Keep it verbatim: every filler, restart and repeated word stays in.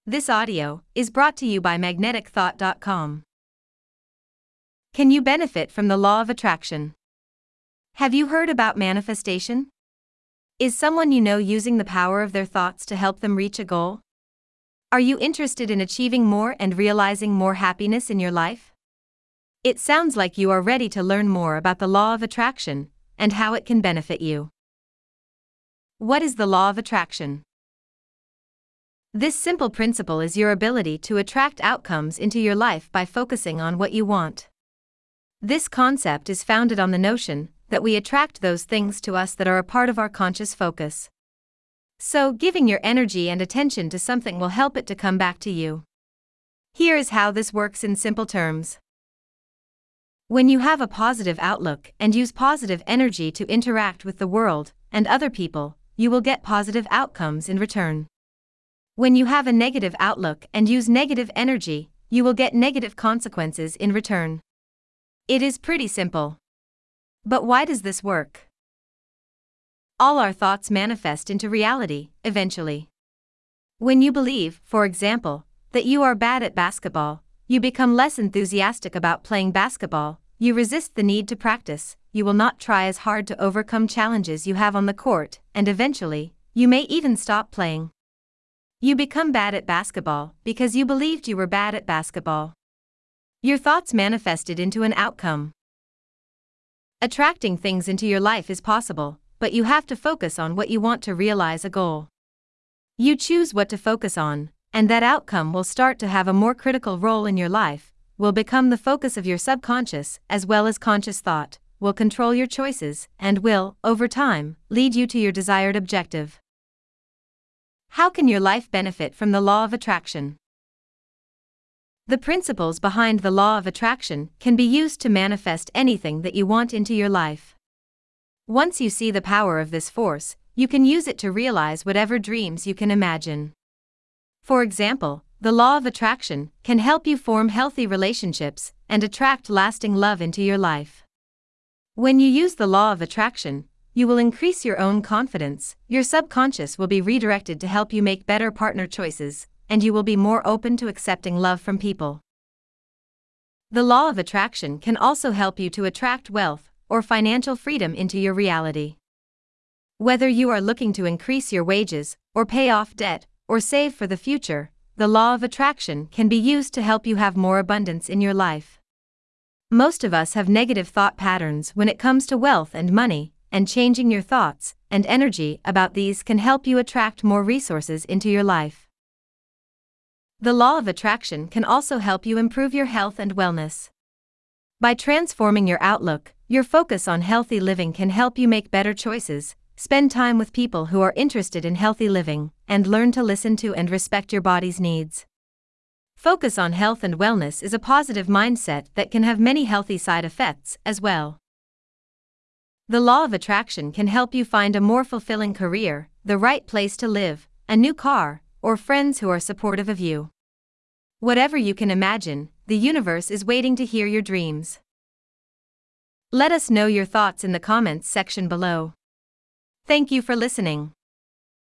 This audio is brought to you by magnetic thought dot com. Can you benefit from the law of attraction? Have you heard about manifestation? Is someone you know using the power of their thoughts to help them reach a goal? Are you interested in achieving more and realizing more happiness in your life? It sounds like you are ready to learn more about the law of attraction and how it can benefit you. What is the law of attraction? This simple principle is your ability to attract outcomes into your life by focusing on what you want. This concept is founded on the notion that we attract those things to us that are a part of our conscious focus. So, giving your energy and attention to something will help it to come back to you. Here is how this works in simple terms. When you have a positive outlook and use positive energy to interact with the world and other people, you will get positive outcomes in return. When you have a negative outlook and use negative energy, you will get negative consequences in return. It is pretty simple. But why does this work? All our thoughts manifest into reality, eventually. When you believe, for example, that you are bad at basketball, you become less enthusiastic about playing basketball, you resist the need to practice, you will not try as hard to overcome challenges you have on the court, and eventually, you may even stop playing. You become bad at basketball because you believed you were bad at basketball. Your thoughts manifested into an outcome. Attracting things into your life is possible, but you have to focus on what you want to realize a goal. You choose what to focus on, and that outcome will start to have a more critical role in your life, will become the focus of your subconscious as well as conscious thought, will control your choices, and will, over time, lead you to your desired objective. How can your life benefit from the law of attraction? The principles behind the law of attraction can be used to manifest anything that you want into your life. Once you see the power of this force, you can use it to realize whatever dreams you can imagine. For example, the law of attraction can help you form healthy relationships and attract lasting love into your life. When you use the law of attraction, you will increase your own confidence, your subconscious will be redirected to help you make better partner choices, and you will be more open to accepting love from people. The law of attraction can also help you to attract wealth or financial freedom into your reality. Whether you are looking to increase your wages, or pay off debt, or save for the future, the law of attraction can be used to help you have more abundance in your life. Most of us have negative thought patterns when it comes to wealth and money, and changing your thoughts and energy about these can help you attract more resources into your life. The law of attraction can also help you improve your health and wellness. By transforming your outlook, your focus on healthy living can help you make better choices, spend time with people who are interested in healthy living, and learn to listen to and respect your body's needs. Focus on health and wellness is a positive mindset that can have many healthy side effects as well. The law of attraction can help you find a more fulfilling career, the right place to live, a new car, or friends who are supportive of you. Whatever you can imagine, the universe is waiting to hear your dreams. Let us know your thoughts in the comments section below. Thank you for listening.